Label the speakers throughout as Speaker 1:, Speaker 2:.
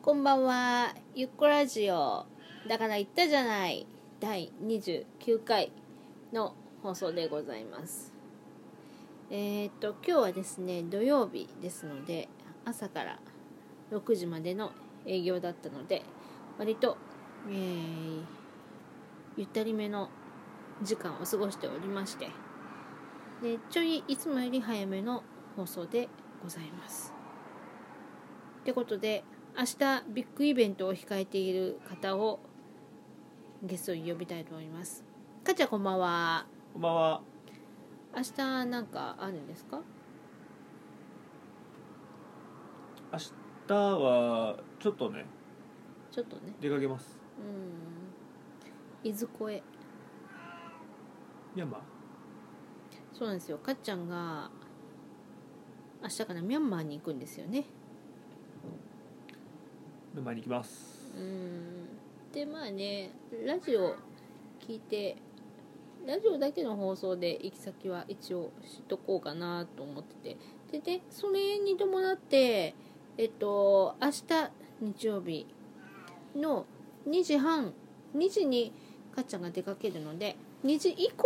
Speaker 1: こんばんは。ゆっこラジオだから言ったじゃない第29回の放送でございます。今日はですね土曜日ですので朝から6時までの営業だったので割と、ゆったりめの時間を過ごしておりまして、でちょいいつもより早めの放送でございます。ってことで明日ビッグイベントを控えている方をゲストに呼びたいと思います。かっちゃんこんばんは。
Speaker 2: こんばんは。
Speaker 1: 明日なんかあるんですか？
Speaker 2: 明日はちょっとね出かけます。
Speaker 1: いずこへ？
Speaker 2: ミャンマー。
Speaker 1: そうなんですよ。かっちゃんが明日からミャンマーに行くんですよね。
Speaker 2: ミャンマーに行きます。
Speaker 1: でまあねラジオ聞いてラジオだけの放送で行き先は一応知っとこうかなと思ってて、でそれに伴って明日日曜日の2時にかっちゃんが出かけるので2時以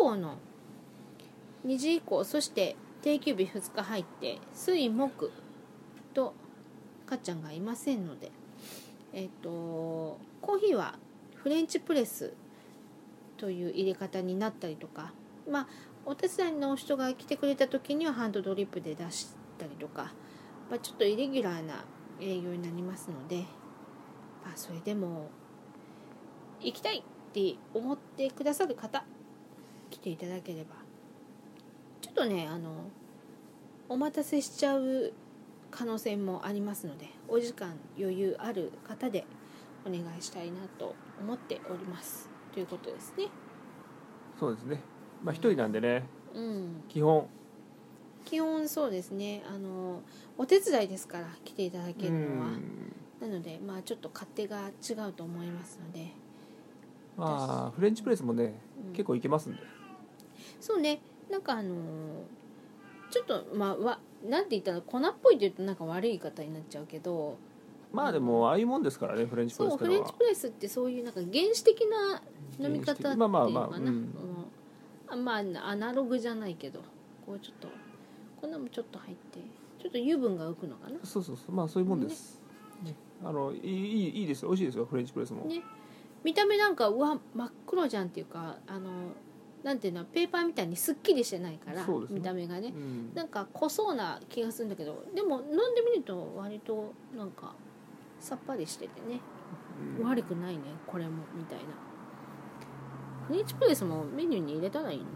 Speaker 1: 降そして定休日2日入って水木とかっちゃんがいませんのでコーヒーはフレンチプレスという入れ方になったりとか、お手伝いの人が来てくれた時にはハンドドリップで出したりとか、ちょっとイレギュラーな営業になりますので、それでも行きたいって思ってくださる方来ていただければ、ちょっとねお待たせしちゃう可能性もありますので、お時間余裕ある方でお願いしたいなと思っておりますということですね。
Speaker 2: そうですね。一人なんでね、基本
Speaker 1: そうですね。お手伝いですから来ていただけるのは、なのでちょっと勝手が違うと思いますので、
Speaker 2: フレンチプレスもね、結構いけますんで。
Speaker 1: そうね。なんかちょっとなんて言ったら粉っぽいって言うとなんか悪い言い方になっちゃうけど、
Speaker 2: でもああいうもんですからね、フレンチプレスってのは。
Speaker 1: そうフレンチプレスってそういうなんか原始的な飲み方っていうのかな、アナログじゃないけどこうちょっと粉もちょっと入ってちょっと油分が浮くのかな。
Speaker 2: そうそういうもんです、ね、いいですよ。美味しいですよフレンチプレスも
Speaker 1: ね。見た目なんか真っ黒じゃんっていうかなんていうのペーパーみたいにすっきりしてないから、見た目がね、なんか濃そうな気がするんだけど、でも飲んでみると割となんかさっぱりしててね、悪くないねこれもみたいな。フレンチプレスもメニューに入れたらいいの？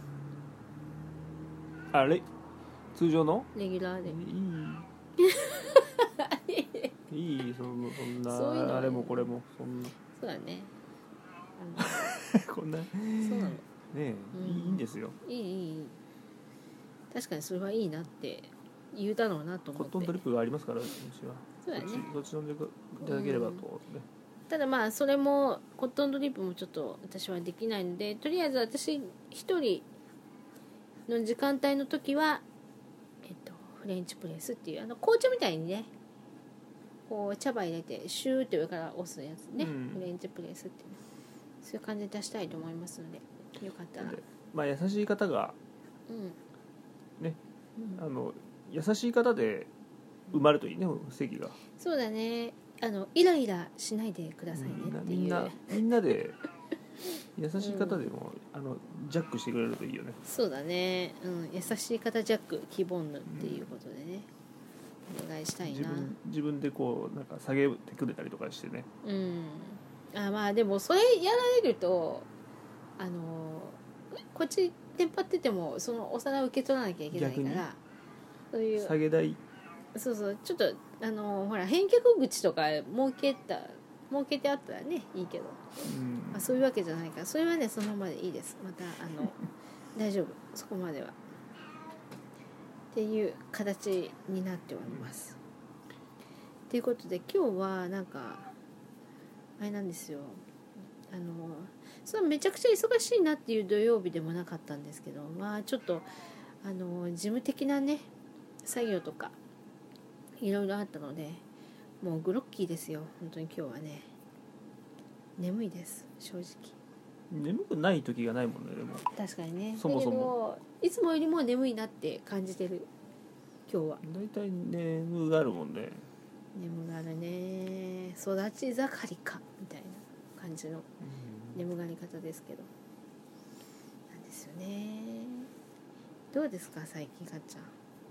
Speaker 2: 通常の
Speaker 1: レギュラーで
Speaker 2: いいそんな
Speaker 1: そういうの
Speaker 2: あれもこれもそんな。
Speaker 1: そうだね
Speaker 2: こんな
Speaker 1: そうなの
Speaker 2: ねいいんですよ。
Speaker 1: いい確かにそれはいいなって言うだろうなと思って。
Speaker 2: コットンドリップがありますから、私は
Speaker 1: そうだね。
Speaker 2: どっち飲んでいただければと、ね。
Speaker 1: ただそれもコットンドリップもちょっと私はできないので、とりあえず私一人の時間帯の時はフレンチプレスっていう紅茶みたいにねこう茶葉入れてシューって上から押すやつね、フレンチプレスってそういう感じで出したいと思いますので、よかったら
Speaker 2: 優しい方がね、優しい方で生まれるといいね、席が。
Speaker 1: そうだね。イライラしないでくださいねっていう、
Speaker 2: みんなで優しい方でも、ジャックしてくれるといいよね。
Speaker 1: そうだね、優しい方ジャックキーボンヌっていうことでね、お願いしたいな。
Speaker 2: 自分でこうなんか下げてくれたりとかしてね。
Speaker 1: でもそれやられるとこっちテンパっててもそのお皿を受け取らなきゃいけないから、そういう
Speaker 2: 下げ台
Speaker 1: そうちょっとほら返却口とか設けてあったらねいいけど、そういうわけじゃないから、それはねそのままでいいです。また大丈夫、そこまではっていう形になっております。ということで今日はなんかあれなんですよ、それめちゃくちゃ忙しいなっていう土曜日でもなかったんですけど、ちょっと事務的なね作業とかいろいろあったので、 もうグロッキーですよ本当に今日はね。眠いです正直。
Speaker 2: 眠くない時がないもんね。でも
Speaker 1: 確かにね。
Speaker 2: そもそも
Speaker 1: だけどいつもよりも眠いなって感じてる今日は。
Speaker 2: 大体眠があるもんね。
Speaker 1: 眠がるね。育ち盛りかみたいな感じの眠がり方ですけどなんですよね。どうですか最近かっち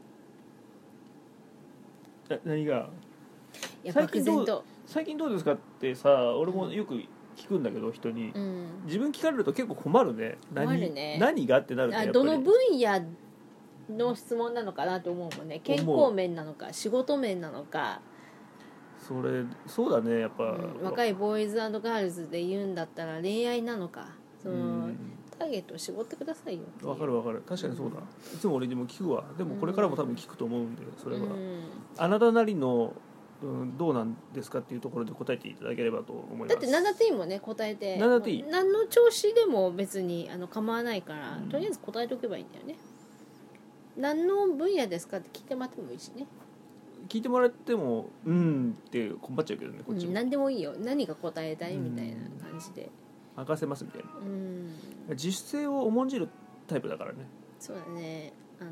Speaker 1: ゃん。
Speaker 2: 何が
Speaker 1: いや漠然と。
Speaker 2: 最近どうですかってさ、俺もよく聞くんだけど人に、
Speaker 1: うん、
Speaker 2: 自分聞かれると結構困るね。
Speaker 1: 困るね。
Speaker 2: 何がってなるとやっぱり
Speaker 1: どの分野の質問なのかなと思うもんね。健康面なのか仕事面なのか。
Speaker 2: そうだねやっぱ、
Speaker 1: 若いボーイズ&ガールズで言うんだったら恋愛なのか、そのターゲットを絞ってくださいよ。
Speaker 2: わかる確かにそうだ、いつも俺にも聞くわ。でもこれからも多分聞くと思うんで、それは、あなたなりの、どうなんですかっていうところで答えていただければと思います。
Speaker 1: だって何だっていいもんね答えて。
Speaker 2: 何だっていい。
Speaker 1: 何の調子でも別に構わないから、とりあえず答えておけばいいんだよね。何の分野ですかって聞いてもらってもいいしね。
Speaker 2: 聞いてもらってもって困っちゃうけどねこっちも、
Speaker 1: 何でもいいよ。何が答えたいみたいな感じで
Speaker 2: 任せますみたいな、自主性を重んじるタイプだからね。
Speaker 1: そうだね。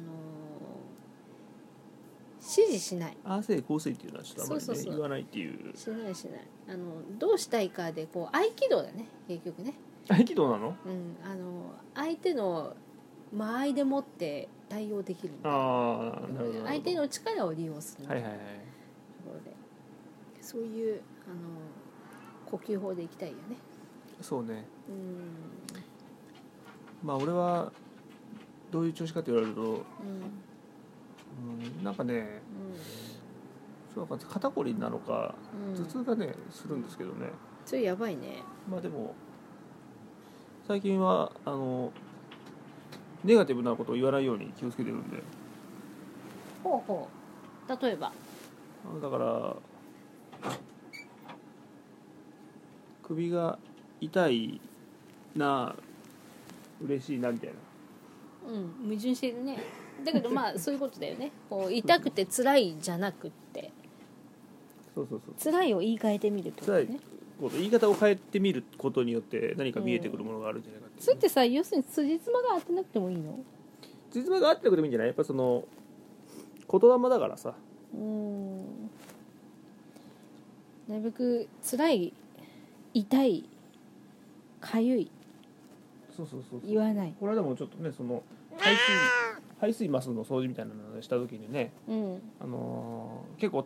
Speaker 1: 指示しない。
Speaker 2: ああせいこうせいっていうのはちょっとあまりね
Speaker 1: そう
Speaker 2: 言わないっていう。
Speaker 1: しないどうしたいかで合気道だね結局ね。
Speaker 2: 合気道なの？
Speaker 1: 相手の間合いでもって対応できるみたいな。
Speaker 2: ああなるほど。
Speaker 1: 相手の力を利用するみたいなと
Speaker 2: はいはいはい。
Speaker 1: ころで、そういう呼吸法でいきたいよね。
Speaker 2: そうね。まあ俺はどういう調子かって言われると、なんかね、そうか肩こりなのか、頭痛がねするんですけどね。
Speaker 1: それやばいね。
Speaker 2: まあでも最近はネガティブなことを言わないように気をつけてるんで。
Speaker 1: ほうほう。例えば
Speaker 2: だから首が痛いな嬉しいなみたいな。
Speaker 1: 矛盾してるね。だけどまあそういうことだよね。こう痛くて辛いじゃなくって、
Speaker 2: そう
Speaker 1: 辛いを言い換えてみるってこと
Speaker 2: 辛い
Speaker 1: ね。
Speaker 2: こと言い方を変えてみることによって何か見えてくるものがあるんじゃないかっていう。
Speaker 1: それってさ、要するに辻褄が合ってなくてもいいの？
Speaker 2: 辻褄が合ってなくてもいいんじゃない？やっぱその言霊だからさ。
Speaker 1: なるべく辛い、痛い、かゆい
Speaker 2: そう
Speaker 1: 言わない。
Speaker 2: これはでもちょっとねその排水マスの掃除みたいなのをした時にね、結構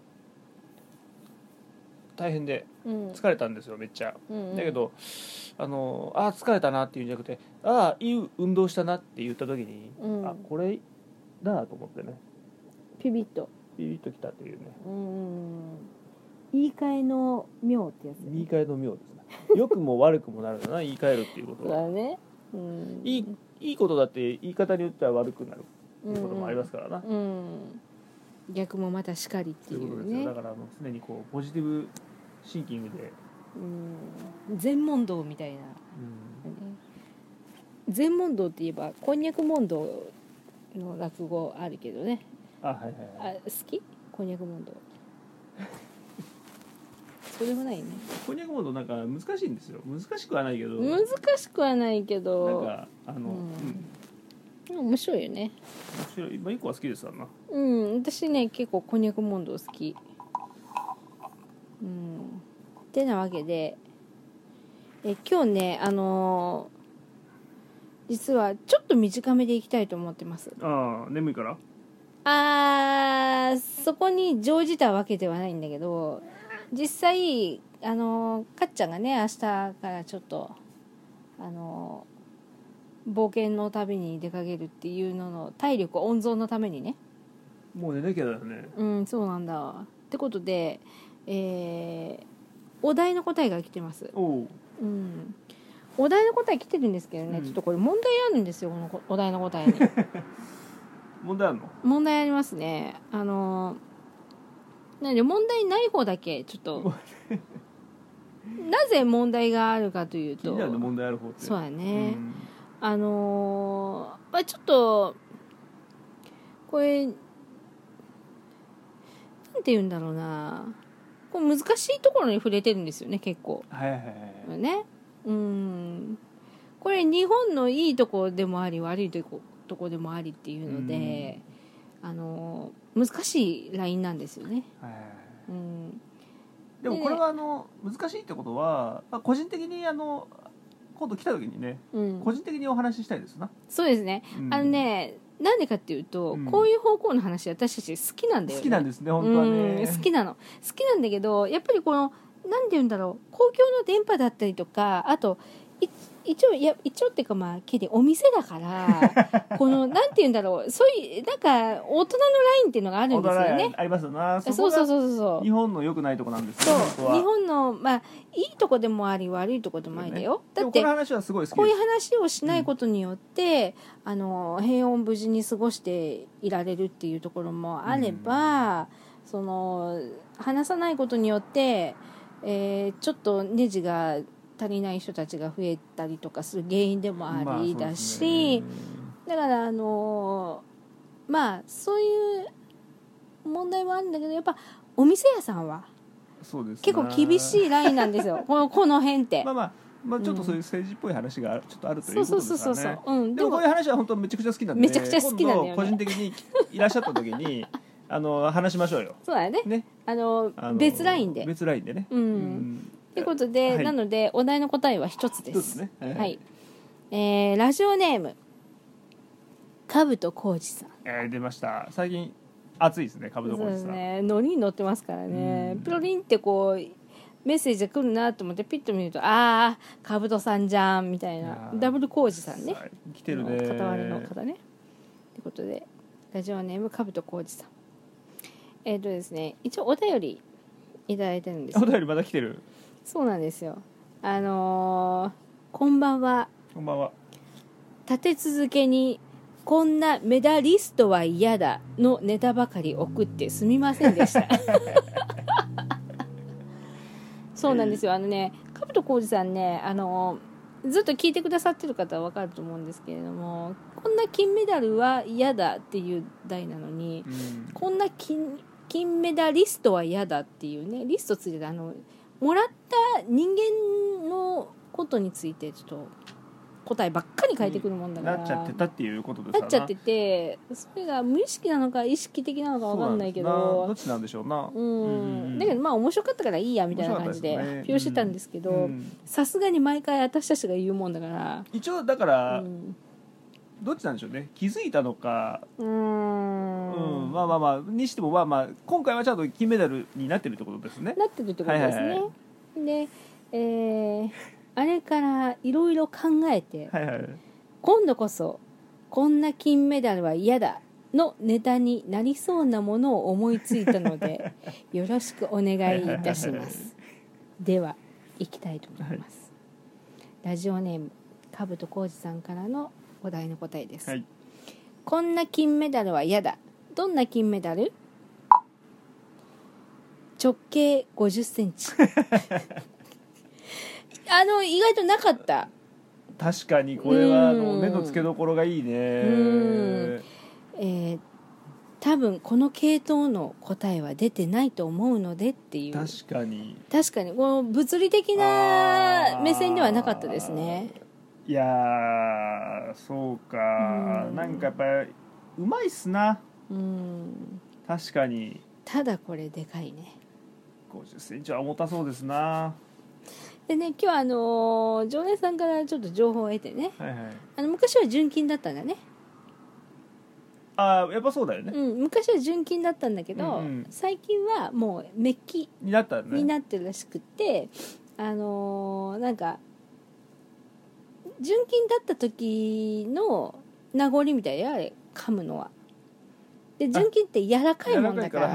Speaker 2: 大変で疲れたんですよめっちゃ、だけど疲れたなっていうんじゃなくていい運動したなって言った時に、これだと思ってね、
Speaker 1: ピビッと
Speaker 2: きたっていうね、
Speaker 1: 言い換えの妙ってやつ、
Speaker 2: 言い換えの妙ですね。良くも悪くもなるんだな言い換えるっていうことは。
Speaker 1: そうだね。
Speaker 2: いいことだって言い方によっては悪くなるっていうこともありますからな、
Speaker 1: 逆もまたしかりっていうね。
Speaker 2: そういうことですよ。だから常にこうポジティブシンキングで、
Speaker 1: 禅問答みたいな、禅問答って言えばこんにゃく問答の落語あるけどね。
Speaker 2: 好
Speaker 1: き？こんにゃく問答そうでもないね。
Speaker 2: こんにゃく問答なんか難しいんですよ。難しくはないけど
Speaker 1: 難しくはないけど
Speaker 2: なんか
Speaker 1: 面白いよね。
Speaker 2: 面白い。一個は好きですわな。
Speaker 1: 私ね結構こんにゃく問答好き。ってなわけで今日ね実はちょっと短めでいきたいと思ってます。
Speaker 2: 眠いから？
Speaker 1: そこに乗じたわけではないんだけど、実際かっちゃんがね明日からちょっと冒険の旅に出かけるっていうのの体力温存のためにね。
Speaker 2: もう寝なきゃだよね。
Speaker 1: そうなんだ。ってことで、お題の答えが来てます。お題の答え来てるんですけどね、ちょっとこれ問題あるんですよ、このお題の答えに。
Speaker 2: 問題あるの？
Speaker 1: 問題ありますね。なので問題ない方だけちょっとなぜ問題があるかというと、
Speaker 2: 気になるの問題ある方って。
Speaker 1: そうだね。ちょっとこれなんて言うんだろうな、 こう難しいところに触れてるんですよね結構
Speaker 2: はいはいはい
Speaker 1: ね。これ日本のいいとこでもあり悪いとこでもありっていうので、難しいラインなんですよね。
Speaker 2: はいはいはい
Speaker 1: うん
Speaker 2: でもこれは難しいってことは、個人的に今度来た時にね、個人的にお話ししたいですな。
Speaker 1: そうですね、なんでかっていうと、こういう方向の話私たち好きなんだよね。
Speaker 2: 好きなんですね本当はね。
Speaker 1: 好きなの好きなんだけど、やっぱりこのなんて言うんだろう、公共の電波だったりとか、あと一応っていうかまあお店だからこのなんて言うんだろう、そういうなんか大人のラインっていうのがあるんですよね。
Speaker 2: ありますよな。
Speaker 1: そう
Speaker 2: 日本の良くないとこなんですよ。
Speaker 1: そう日本のまあいいとこでもあり悪いとこでもありだよ、ね、だって
Speaker 2: この話はすごい好きです。
Speaker 1: こういう話をしないことによって、平穏無事に過ごしていられるっていうところもあれば、その話さないことによって、ちょっとネジが足りない人たちが増えたりとかする原因でもありだし、だからまあそういう問題はあるんだけど、やっぱお店屋さんは結構厳しいラインなんですよこの辺って。ま
Speaker 2: あちょっとそういう政治っぽい話がちょっとあるということですからね。でもこういう話は本当めちゃくちゃ好きなんで、
Speaker 1: めちゃくちゃ好きなんだよね。
Speaker 2: 今度個人的にいらっしゃった時に話しましょうよ。
Speaker 1: そうだね。別ラインで
Speaker 2: ね。
Speaker 1: ということで、なのでお題の答えは一つです。
Speaker 2: ね。
Speaker 1: はい。ラジオネームかぶとこうじさん。
Speaker 2: 出ました。最近暑いですね、かぶとこうじさん。そうです
Speaker 1: ね。ノリに乗ってますからね。プロリンってこうメッセージが来るなと思ってピッと見ると、かぶとさんじゃんみたいな、ダブルこうじさんね。
Speaker 2: 来てるね。
Speaker 1: 片割れの方ね。ということでラジオネームかぶとこうじさん。ですね、一応お便りいただいてるんです。
Speaker 2: お便りまだ来てる。
Speaker 1: そうなんですよ。こんばんは。
Speaker 2: こんばんは。
Speaker 1: 立て続けにこんなメダリストは嫌だのネタばかり送ってすみませんでしたそうなんですよ。かぶとこうじさんね、ずっと聞いてくださってる方は分かると思うんですけれども、こんな金メダルは嫌だっていう題なのに、こんな金メダリストは嫌だっていうね、リストついてたもらった人間のことについてちょっと答えばっかり書いてくるもんだから
Speaker 2: なっちゃってたっていうことですか。
Speaker 1: なっちゃってて、それが無意識なのか意識的なのか分かんないけど、
Speaker 2: どっちなんでしょうな。
Speaker 1: だけどまあ面白かったからいいやみたいな感じで発表してたんですけど、さすがに毎回私たちが言うもんだから、
Speaker 2: 一応だから、どっちなんでしょうね。気づいたのか、まあにしても今回はちゃんと金メダルになってるってことですね。
Speaker 1: なってるってことですね。で、あれからいろいろ考えて、今度こそこんな金メダルは嫌だのネタになりそうなものを思いついたのでよろしくお願いいたします。では行きたいと思います。ラジオネームかぶとこうじさんからのお題の答えです。こんな金メダルは嫌だ。どんな金メダル？直径50センチ意外となかった。
Speaker 2: 確かにこれは目の付けどころがいいね。
Speaker 1: 多分この系統の答えは出てないと思うのでっていう。
Speaker 2: 確かに
Speaker 1: この物理的な目線ではなかったですね。
Speaker 2: いやそうか、なんかやっぱりうまいっすな。確かに。
Speaker 1: ただこれでかいね。
Speaker 2: 50センチは重たそうですな。
Speaker 1: でね、今日は常連さんからちょっと情報を得てね、昔は純金だったんだね。
Speaker 2: やっぱそうだよね。
Speaker 1: 昔は純金だったんだけど、最近はもうメッキになってるらしくて、なんか純金だった時の名残みたいで、あれ噛むのは。で純金って柔らかいもんだから、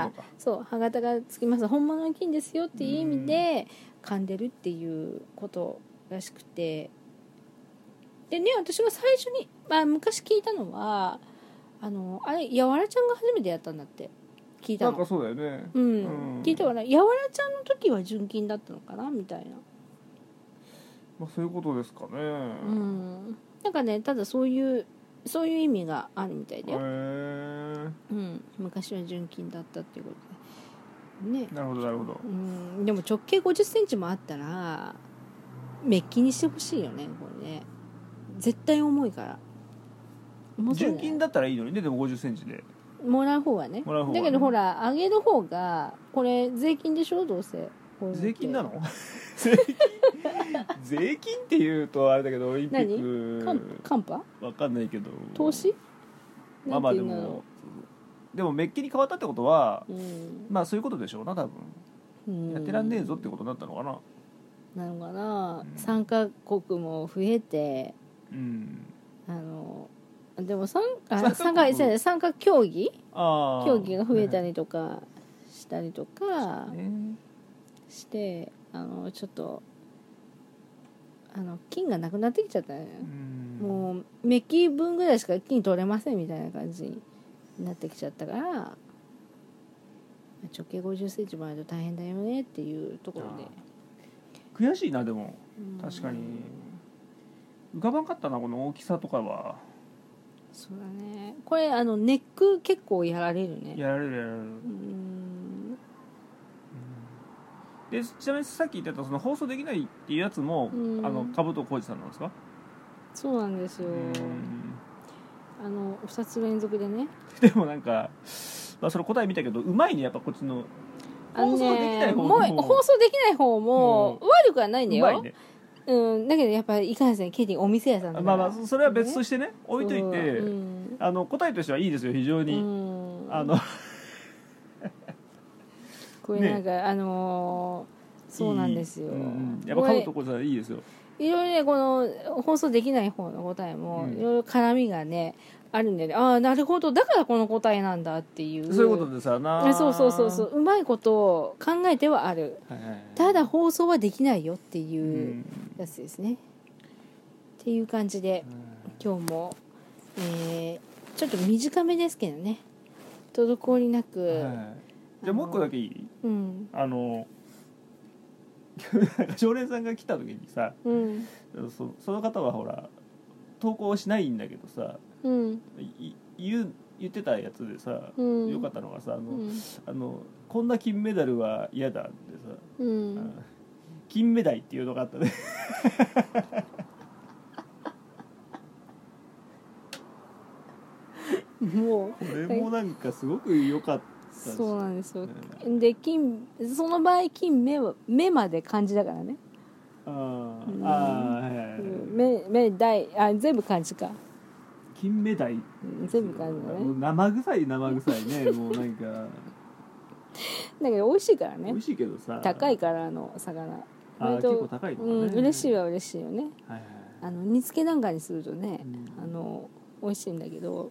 Speaker 1: そう歯型がつきます、本物の金ですよっていう意味で噛んでるっていうことらしくて、でね、私が最初に、昔聞いたのはあれやわらちゃんが初めてやったんだって聞いたの。
Speaker 2: なんかそうだよね。
Speaker 1: 聞いたから、やわらちゃんの時は純金だったのかなみたいな。
Speaker 2: そういうことですかね。
Speaker 1: なんかね、ただそういう意味があるみたいだよ。昔は純金だったっていうことね。
Speaker 2: なるほどなるほど。
Speaker 1: でも直径50センチもあったらメッキにしてほしいよねこれね。絶対重いから
Speaker 2: 純金だったらいいのにね。でも50センチで
Speaker 1: もらう方はね。
Speaker 2: もらう方はね
Speaker 1: だけどほらあげる方がこれ税金でしょどうせ。
Speaker 2: 税金なの税金っていうとあれだけどオリンピック
Speaker 1: カンパ
Speaker 2: わかんないけど
Speaker 1: 投資
Speaker 2: まあまあでもメッキに変わったってことは、まあそういうことでしょうな多分、やってらんねえぞってことになったのかな。
Speaker 1: なのかな、参加国も増えて、でも参加競技が増えたりとかしたりとかして、ちょっと金がなくなってきちゃったね。もうメッキ分ぐらいしか金取れませんみたいな感じになってきちゃったから、直径50センチもあると大変だよねっていうところで
Speaker 2: 悔しいな。でも確かに浮かばんかったなこの大きさとかは。
Speaker 1: そうだね。これネック結構やられるね。
Speaker 2: やられるで、ちなみにさっき言ってたその放送できないっていうやつも兜浩二さんなんですか？
Speaker 1: そうなんですよ。2つ連続でね。
Speaker 2: でもなんか、まあ、その答え見たけどうまいねやっぱこっちの放送できない方も、
Speaker 1: 放送できない方も悪くはないんだよ。
Speaker 2: うまいね。
Speaker 1: だけどやっぱりいかんせんケイティお店屋さんだから、
Speaker 2: まあそれは別としてね置いといて、答えとしてはいいですよ非常に。
Speaker 1: これなんか、そうなんですよ。
Speaker 2: やっぱ買うとこじゃいいですよ。
Speaker 1: いろいろねこの放送できない方の答えもいろいろ絡みがねあるんでね、ああなるほどだからこの答えなんだっていう、
Speaker 2: そういうことでさな。
Speaker 1: そううまいことを考えてはある、ただ放送はできないよっていうやつですね、っていう感じで今日も、ちょっと短めですけどね滞りなく、
Speaker 2: じゃあもう一個だけいい？常連さんが来た時にさ、その方はほら投稿しないんだけどさ、言ってたやつでさ、よかったのがさこんな金メダルは嫌だってさ、金メダイっていうのがあったね
Speaker 1: もうこ
Speaker 2: れもなんかすごく良かった。
Speaker 1: そうなんですよ、でその場合金目まで漢字だからね。目大全部漢字か。
Speaker 2: 金目鯛、
Speaker 1: 全部漢字だね。
Speaker 2: 生臭いねもうなんかだ
Speaker 1: けど美味しいからね。
Speaker 2: 美味しいけどさ
Speaker 1: 高いから魚
Speaker 2: 結構高いのね。
Speaker 1: 嬉しいは嬉しいよね。煮付けなんかにするとね、美味しいんだけど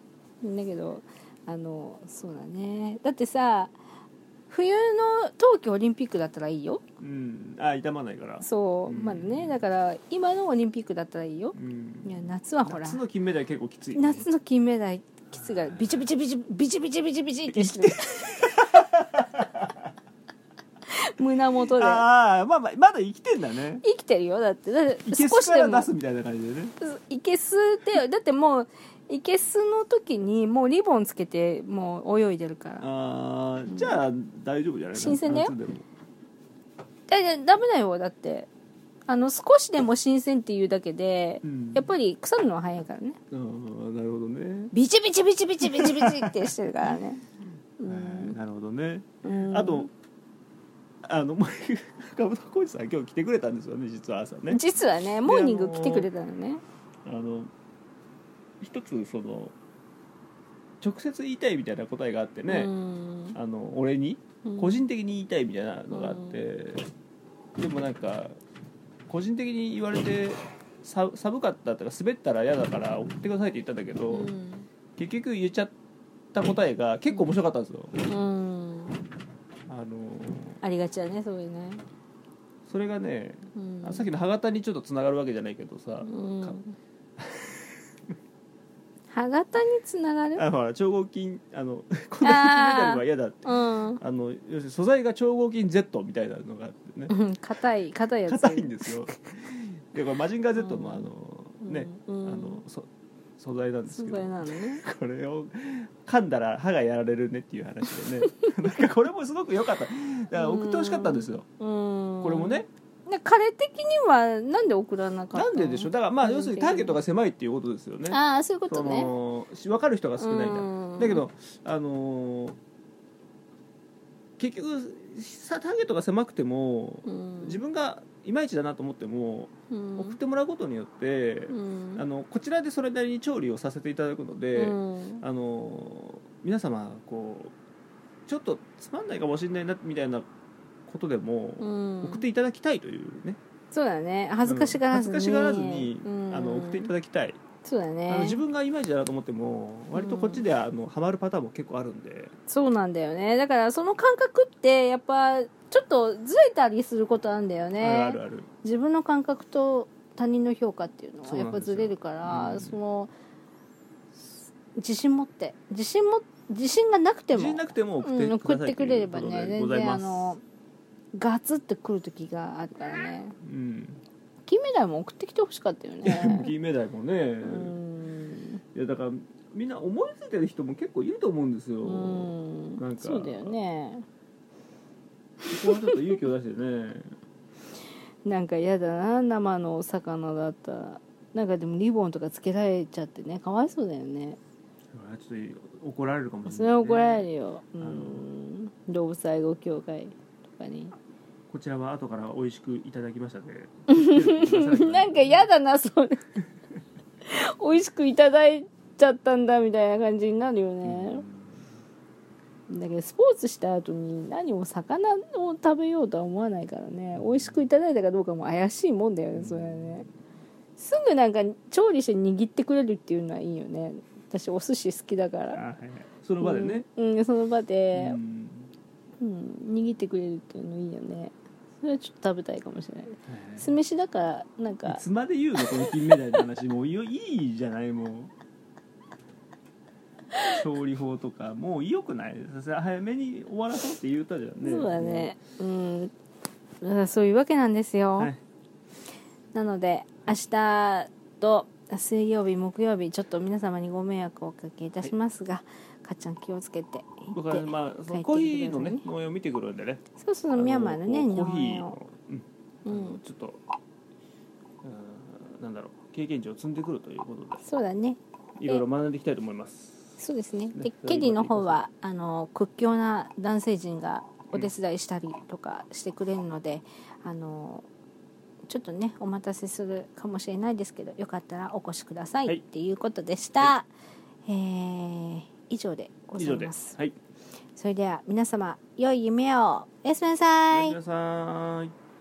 Speaker 1: そうだね。だってさ冬の冬季オリンピックだったらいいよ。
Speaker 2: 傷まないから。
Speaker 1: そう、まだね。だから今のオリンピックだったらいいよ。いや夏はほら。
Speaker 2: 夏の金メダル結構きつい、
Speaker 1: 夏の金メダルきついからビチビチってしてる。胸元で。
Speaker 2: まだ生きてんだね。
Speaker 1: 生きてるよだって。
Speaker 2: 少しでも出すみたいな感じでね。
Speaker 1: いけすってだってもう。いけすの時にもうリボンつけてもう泳いでるから。
Speaker 2: じゃあ大丈夫じゃない？
Speaker 1: 新鮮だよ。ダメだよだって少しでも新鮮っていうだけで、やっぱり腐るのは早いからね。
Speaker 2: なるほどね。
Speaker 1: ビチビチってしてるからね。
Speaker 2: なるほどね。あと兜浩二さん今日来てくれたんですよね実は朝ね。
Speaker 1: 実はねモーニング来てくれたのね。
Speaker 2: 一つその直接言いたいみたいな答えがあってね、俺に個人的に言いたいみたいなのがあって、でもなんか個人的に言われて寒かったとか滑ったら嫌だから送ってくださいって言ったんだけど、結局言っちゃった答えが結構面白かったんですよ。
Speaker 1: ありがちだねそういうね。
Speaker 2: それがね、さっきの歯型にちょっとつながるわけじゃないけどさ、
Speaker 1: 歯型につながる？
Speaker 2: ほら超合金こんな金メダルは嫌だって、要するに素材が超合金 Z みたいなのがあってね、
Speaker 1: 硬いやつ。硬
Speaker 2: いんですよ。でこれマジンガー Z の素材なんですけど、
Speaker 1: 素材なのね。
Speaker 2: これを噛んだら歯がやられるねっていう話でねなんかこれもすごく良かった。だから送ってほしかったんですよ。これもね。
Speaker 1: 彼的にはなんで送らなかったの？
Speaker 2: なんででしょう。だからまあ要するにターゲットが狭いっていうことですよね。
Speaker 1: ああ、そういうことね。
Speaker 2: 分かる人が少ないんだ。だけど結局ターゲットが狭くても、自分がいまいちだなと思っても、送ってもらうことによって、こちらでそれなりに調理をさせていただくので、皆様こうちょっとつまんないかもしれないなみたいなことでも送っていただきたいというね。
Speaker 1: そうだね。恥ずかしがらずに、
Speaker 2: 送っていただきたい。
Speaker 1: そうだね。
Speaker 2: 自分がいまいちだなと思っても割とこっちでハマるパターンも結構あるんで。
Speaker 1: そうなんだよね。だからその感覚ってやっぱちょっとずれたりすることあるんだよね。
Speaker 2: あるある。
Speaker 1: 自分の感覚と他人の評価っていうのはやっぱずれるから、その自信持って自信がなくても送ってくれればね、全然ガツってくる時があるからね。金目鯛も送ってきてほしかったよね。
Speaker 2: 金目鯛もね。いやだからみんな思いついてる人も結構いると思うんですよ。なんか
Speaker 1: そうだよね。
Speaker 2: ここはちょっと勇気を出してね。
Speaker 1: なんか嫌だな、生のお魚だったら。なんかでもリボンとかつけられちゃってね、かわいそうだよね。
Speaker 2: ちょっと怒られるかもしれない、ね。
Speaker 1: それは怒られるよ。動物愛護協会とかに。
Speaker 2: こちらは後から美味しくいただきましたね。
Speaker 1: なんか嫌だな、それ。美味しくいただいちゃったんだみたいな感じになるよね。だけどスポーツした後に何も魚を食べようとは思わないからね。美味しくいただいたかどうかも怪しいもんだよね、それはね。すぐなんか調理して握ってくれるっていうのはいいよね。私お寿司好きだから。
Speaker 2: その場でね。
Speaker 1: その場で、握ってくれるっていうのいいよね。それはちょっと食べたいかもしれない。酢飯だからなんか。
Speaker 2: いつまで言うのこの金目鯛の話。もういいじゃないもう。調理法とかもう良くない。早めに終わらそうって言ったじゃんね。
Speaker 1: そうだね。だからそういうわけなんですよ。なので明日と水曜日木曜日ちょっと皆様にご迷惑をおかけいたしますが、かっちゃん気をつけて行って
Speaker 2: 僕はそのコーヒーのね農園を見てくるんでね。
Speaker 1: そうミャンマーのね
Speaker 2: コーヒーのちょっとなんだろう経験値を積んでくるということで。
Speaker 1: そうだね。
Speaker 2: いろいろ学んでいきたいと思います。
Speaker 1: そうですね。でケリーの方は屈強な男性陣がお手伝いしたりとかしてくれるので、ちょっとねお待たせするかもしれないですけど、よかったらお越しくださいっていうことでした。以上でございます。それでは皆様良い夢を。おやすみなさい。
Speaker 2: おやすみなさい。